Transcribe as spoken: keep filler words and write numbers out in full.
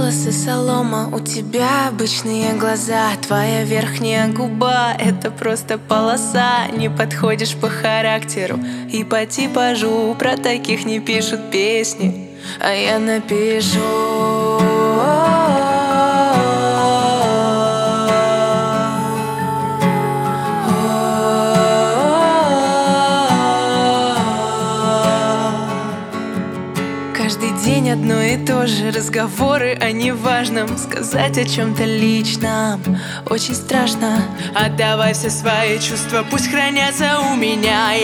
волосы солома, у тебя обычные глаза. Твоя верхняя губа — это просто полоса. Не подходишь по характеру и по типажу. Про таких не пишут песни, а я напишу. Каждый день одно и то же, разговоры о неважном. Сказать о чем-то личном очень страшно. Отдавай все свои чувства, пусть хранятся у меня.